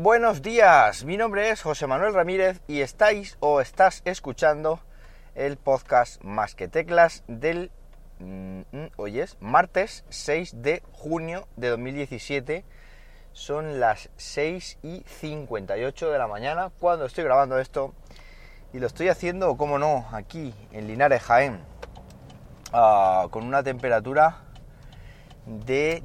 Buenos días, mi nombre es José Manuel Ramírez y estás escuchando el podcast Más que Teclas del hoy es martes 6 de junio de 2017. Son las 6:58 de la mañana cuando estoy grabando esto y lo estoy haciendo, como no, aquí en Linares, Jaén, con una temperatura de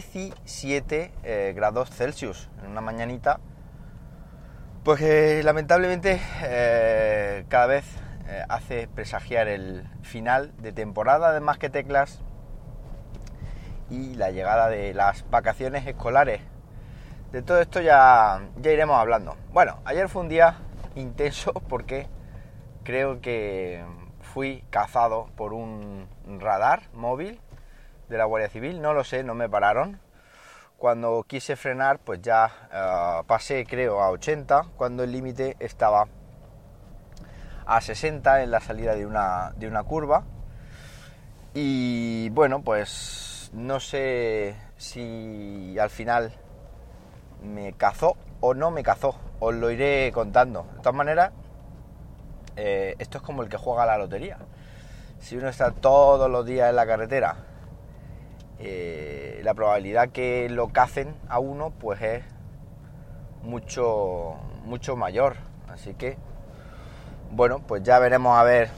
17 grados Celsius en una mañanita, pues que lamentablemente cada vez hace presagiar el final de temporada de Más que Teclas y la llegada de las vacaciones escolares. De todo esto ya iremos hablando. Bueno, ayer fue un día intenso porque creo que fui cazado por un radar móvil de la Guardia Civil, no lo sé, no me pararon. Cuando quise frenar, pues ya pasé, creo, a 80, cuando el límite estaba a 60 en la salida de una curva. Y bueno, pues no sé si al final me cazó o no me cazó, os lo iré contando. De todas maneras, esto es como el que juega a la lotería. Si uno está todos los días en la carretera, la probabilidad que lo cacen a uno pues es mucho mayor. Así que bueno, pues ya veremos a ver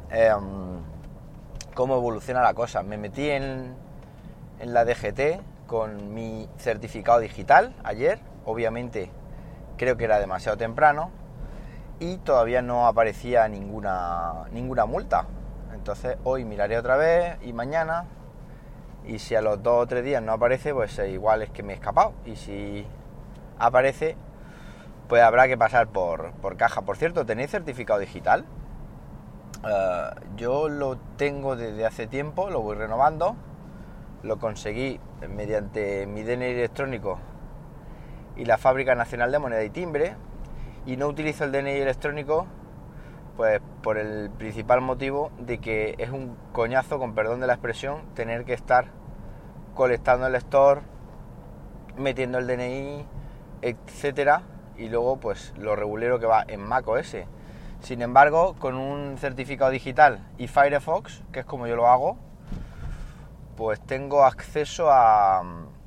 cómo evoluciona la cosa. Me metí en la DGT con mi certificado digital ayer. Obviamente creo que era demasiado temprano y todavía no aparecía ninguna multa. Entonces hoy miraré otra vez y mañana. Y si a los 2 o 3 días no aparece, pues igual es que me he escapado. Y si aparece, pues habrá que pasar por caja. Por cierto, ¿tenéis certificado digital? Yo lo tengo desde hace tiempo, lo voy renovando. Lo conseguí mediante mi DNI electrónico y la Fábrica Nacional de Moneda y Timbre. Y no utilizo el DNI electrónico pues por el principal motivo de que es un coñazo, con perdón de la expresión, tener que estar colectando el lector, metiendo el DNI, etcétera, y luego pues lo regulero que va en macOS. Sin embargo, con un certificado digital y Firefox, que es como yo lo hago, pues tengo acceso a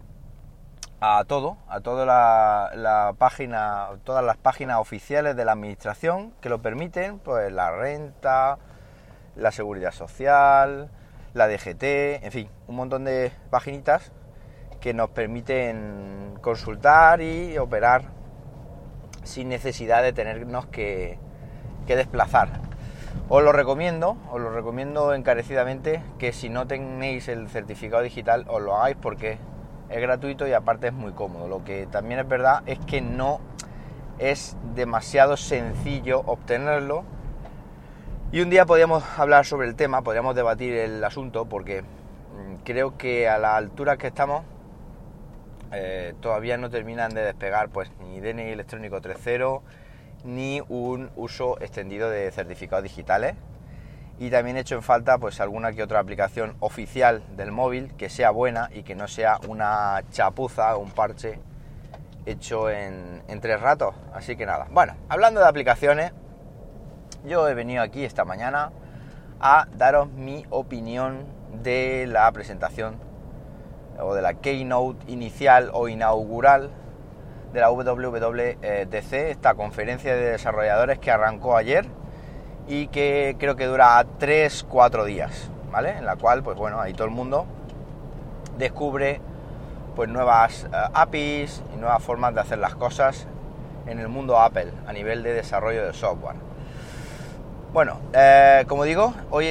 toda la página, todas las páginas oficiales de la administración que lo permiten, pues la renta, la seguridad social, la DGT, en fin, un montón de paginitas que nos permiten consultar y operar sin necesidad de tenernos que desplazar. Os lo recomiendo encarecidamente que si no tenéis el certificado digital os lo hagáis, porque es gratuito y aparte es muy cómodo. Lo que también es verdad es que no es demasiado sencillo obtenerlo. Y un día podríamos hablar sobre el tema, podríamos debatir el asunto, porque creo que a la altura que estamos todavía no terminan de despegar pues ni DNI electrónico 3.0 ni un uso extendido de certificados digitales. Y también he hecho en falta pues alguna que otra aplicación oficial del móvil que sea buena y que no sea una chapuza o un parche hecho en 3 ratos. Así que nada, bueno, hablando de aplicaciones, yo he venido aquí esta mañana a daros mi opinión de la presentación o de la keynote inicial o inaugural de la WWDC, esta conferencia de desarrolladores que arrancó ayer y que creo que dura 3-4 días, ¿vale? En la cual, pues bueno, ahí todo el mundo descubre pues nuevas APIs y nuevas formas de hacer las cosas en el mundo Apple a nivel de desarrollo de software. Bueno, como digo, hoy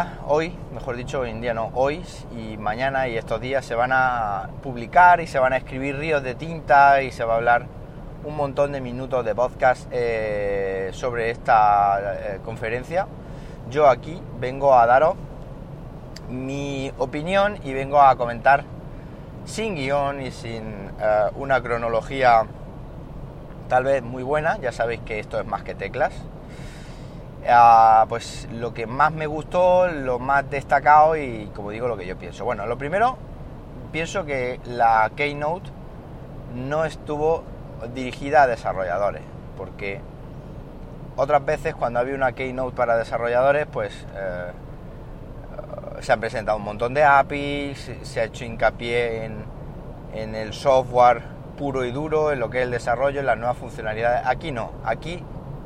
y mañana y estos días se van a publicar y se van a escribir ríos de tinta y se va a hablar un montón de minutos de podcast sobre esta conferencia. Yo aquí vengo a daros mi opinión y vengo a comentar sin guión y sin una cronología tal vez muy buena. Ya sabéis que esto es Más que Teclas. Pues lo que más me gustó, lo más destacado y, como digo, lo que yo pienso. Bueno, lo primero, pienso que la Keynote no estuvo dirigida a desarrolladores, porque otras veces cuando había una Keynote para desarrolladores, pues se han presentado un montón de APIs, se ha hecho hincapié en el software puro y duro, en lo que es el desarrollo, en las nuevas funcionalidades. Aquí no, aquí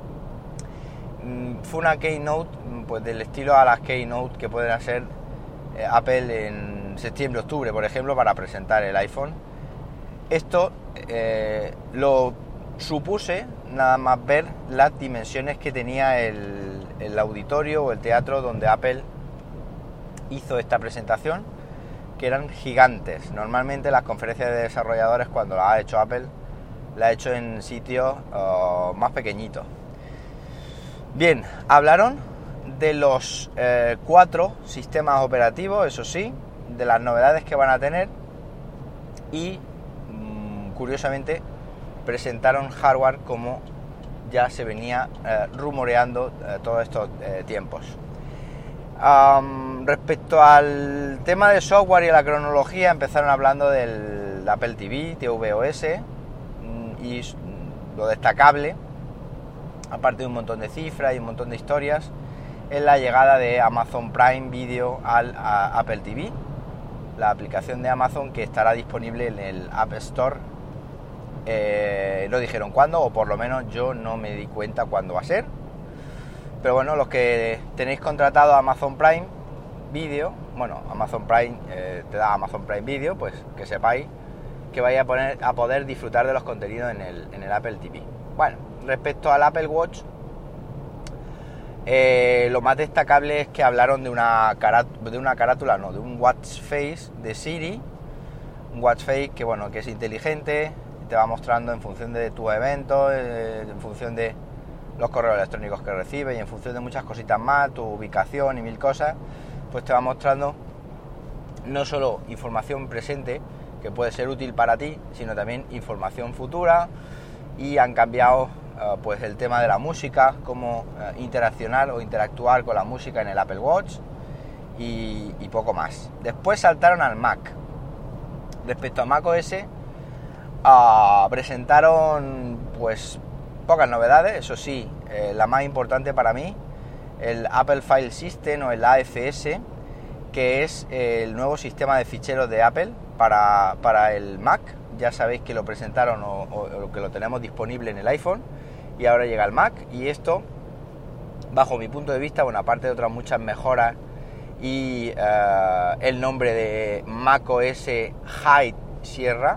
fue una Keynote pues del estilo a las Keynote que pueden hacer Apple en septiembre-octubre, por ejemplo, para presentar el iPhone. Esto lo supuse nada más ver las dimensiones que tenía el auditorio o el teatro donde Apple hizo esta presentación, que eran gigantes. Normalmente las conferencias de desarrolladores, cuando las ha hecho Apple, las ha hecho en sitios más pequeñitos. Bien, hablaron de los 4 sistemas operativos, eso sí, de las novedades que van a tener y, curiosamente, presentaron hardware como ya se venía rumoreando todos estos tiempos. Respecto al tema de software y a la cronología, empezaron hablando del Apple TV, tvOS, y lo destacable, aparte de un montón de cifras y un montón de historias, es la llegada de Amazon Prime Video al Apple TV, la aplicación de Amazon que estará disponible en el App Store. No dijeron cuándo, o por lo menos yo no me di cuenta cuándo va a ser. Pero bueno, los que tenéis contratado Amazon Prime Video, bueno, Amazon Prime te da Amazon Prime Video, pues que sepáis que vais a poder disfrutar de los contenidos en el Apple TV. Bueno, respecto al Apple Watch, lo más destacable es que hablaron de una carátula, no, de un watch face de Siri, un watch face que bueno, que es inteligente, te va mostrando en función de tus eventos, en función de los correos electrónicos que recibes y en función de muchas cositas más, tu ubicación y mil cosas, pues te va mostrando no solo información presente que puede ser útil para ti, sino también información futura. Y han cambiado pues el tema de la música, cómo interaccionar o interactuar con la música en el Apple Watch y poco más. Después saltaron al Mac. Respecto a macOS, presentaron pues pocas novedades, eso sí, la más importante para mí, el Apple File System o el AFS, que es el nuevo sistema de ficheros de Apple para el Mac. Ya sabéis que lo presentaron o que lo tenemos disponible en el iPhone y ahora llega el Mac, y esto, bajo mi punto de vista, bueno, aparte de otras muchas mejoras y el nombre de macOS High Sierra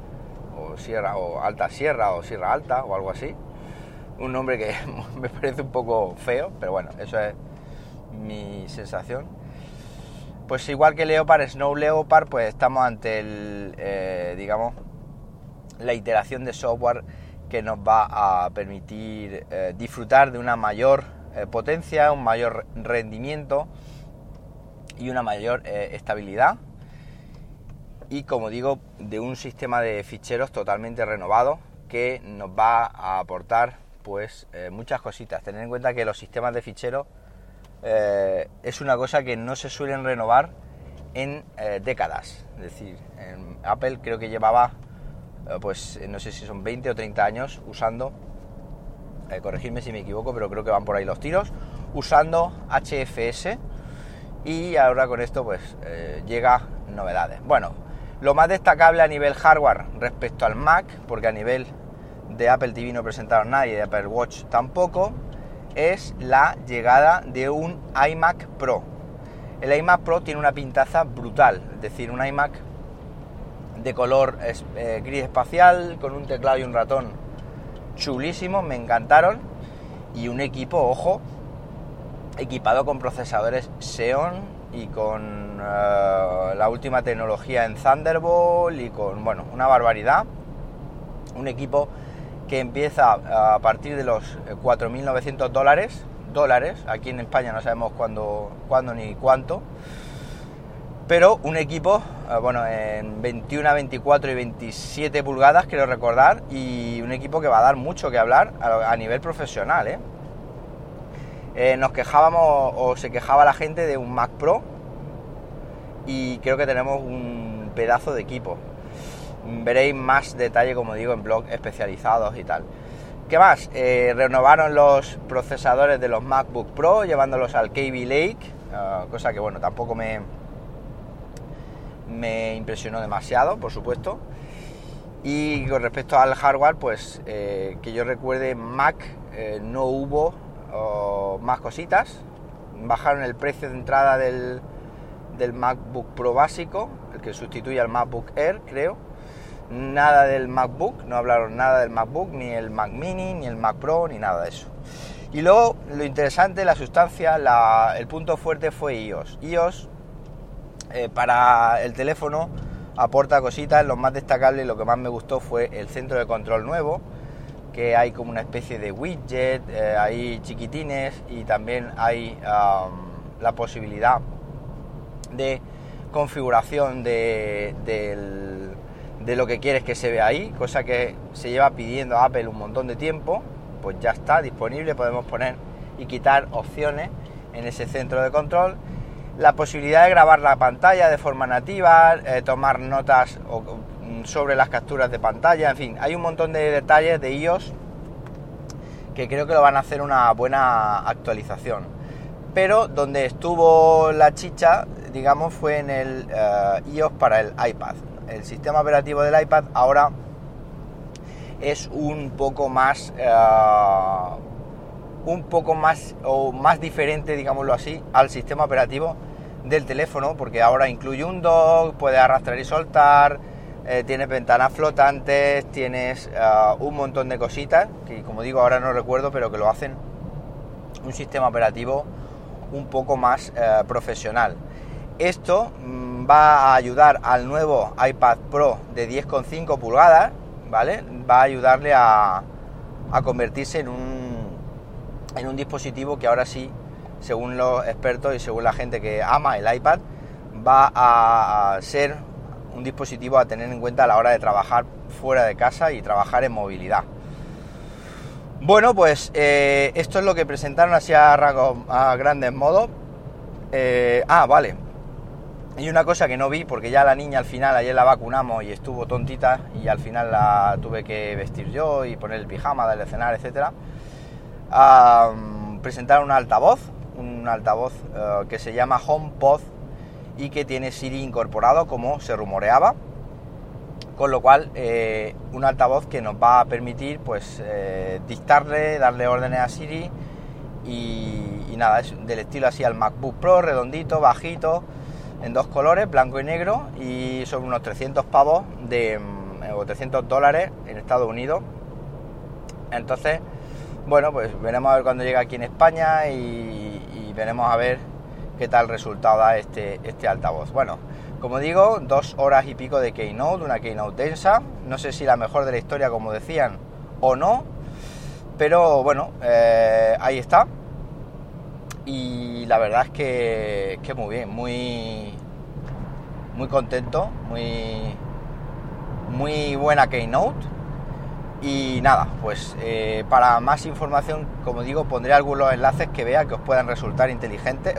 o Alta Sierra o Sierra Alta o algo así, un nombre que me parece un poco feo, pero bueno, eso es mi sensación. Pues igual que Leopard, Snow Leopard, pues estamos ante digamos, la iteración de software que nos va a permitir disfrutar de una mayor potencia, un mayor rendimiento y una mayor estabilidad. Y como digo, de un sistema de ficheros totalmente renovado que nos va a aportar pues muchas cositas. Tener en cuenta que los sistemas de ficheros es una cosa que no se suelen renovar en décadas. Es decir, en Apple creo que llevaba pues no sé si son 20 o 30 años usando, corregidme si me equivoco, pero creo que van por ahí los tiros, usando HFS, y ahora con esto pues llega novedades. Bueno, lo más destacable a nivel hardware respecto al Mac, porque a nivel de Apple TV no presentaron nada y de Apple Watch tampoco, es la llegada de un iMac Pro. El iMac Pro tiene una pintaza brutal, es decir, un iMac de color gris espacial, con un teclado y un ratón chulísimos, me encantaron, y un equipo, ojo, equipado con procesadores Xeon y con la última tecnología en Thunderbolt y con, bueno, una barbaridad. Un equipo que empieza a partir de los $4.900, aquí en España no sabemos cuándo ni cuánto, pero un equipo, bueno, en 21, 24 y 27 pulgadas, quiero recordar, y un equipo que va a dar mucho que hablar a nivel profesional, nos quejábamos, o se quejaba la gente de un Mac Pro, y creo que tenemos un pedazo de equipo. veréis más detalle, como digo, en blogs especializados y tal. ¿Qué más? Renovaron los procesadores de los MacBook Pro, llevándolos al Kaby Lake, cosa que, bueno, tampoco me impresionó demasiado, por supuesto. Y con respecto al hardware, pues que yo recuerde, Mac no hubo más cositas. Bajaron el precio de entrada del MacBook Pro básico, el que sustituye al MacBook Air, creo. Nada del MacBook, no hablaron nada del MacBook, ni el Mac Mini, ni el Mac Pro, ni nada de eso. Y luego, lo interesante, la sustancia, el punto fuerte fue iOS. iOS, para el teléfono, aporta cositas. Lo más destacable y lo que más me gustó fue el centro de control nuevo, que hay como una especie de widget, hay chiquitines, y también hay la posibilidad de configuración de lo que quieres que se vea ahí, cosa que se lleva pidiendo Apple un montón de tiempo. Pues ya está disponible, podemos poner y quitar opciones en ese centro de control. La posibilidad de grabar la pantalla de forma nativa, tomar notas sobre las capturas de pantalla, en fin, hay un montón de detalles de iOS que creo que lo van a hacer una buena actualización. Pero donde estuvo la chicha, digamos, fue en el iOS para el iPad. El sistema operativo del iPad ahora es un poco más o más diferente, digámoslo así, al sistema operativo del teléfono, porque ahora incluye un dock, puede arrastrar y soltar, tienes ventanas flotantes, tienes un montón de cositas que, como digo, ahora no recuerdo, pero que lo hacen un sistema operativo un poco más profesional. Esto va a ayudar al nuevo iPad Pro de 10,5 pulgadas, ¿vale? Va a ayudarle a convertirse en un dispositivo que ahora sí, según los expertos y según la gente que ama el iPad, va a ser un dispositivo a tener en cuenta a la hora de trabajar fuera de casa y trabajar en movilidad. Bueno, pues esto es lo que presentaron así a grandes modos. Vale. Y una cosa que no vi, porque ya la niña al final, ayer la vacunamos y estuvo tontita, y al final la tuve que vestir yo y poner el pijama, darle a cenar, etcétera. Presentaron un altavoz que se llama HomePod y que tiene Siri incorporado, como se rumoreaba, con lo cual un altavoz que nos va a permitir, pues, dictarle, darle órdenes a Siri y nada, es del estilo así al MacBook Pro, redondito, bajito, en dos colores, blanco y negro, y sobre unos 300 pavos o $300 en Estados Unidos. Entonces, bueno, pues veremos a ver cuando llega aquí en España y veremos a ver qué tal resultado da este altavoz. Bueno, como digo, 2 horas y pico de Keynote, una Keynote densa, no sé si la mejor de la historia, como decían, o no, pero bueno, ahí está. Y la verdad es que muy bien, muy contento, muy buena Keynote. Y nada, pues para más información, como digo, pondré algunos enlaces que vea que os puedan resultar interesantes.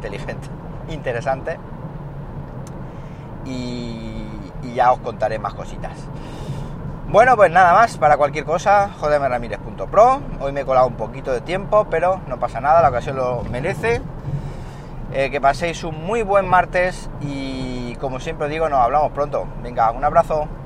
Y ya os contaré más cositas. Bueno, pues nada más, para cualquier cosa, jodemramirez.pro. Hoy me he colado un poquito de tiempo, pero no pasa nada, la ocasión lo merece. Que paséis un muy buen martes y, como siempre digo, nos hablamos pronto. Venga, un abrazo.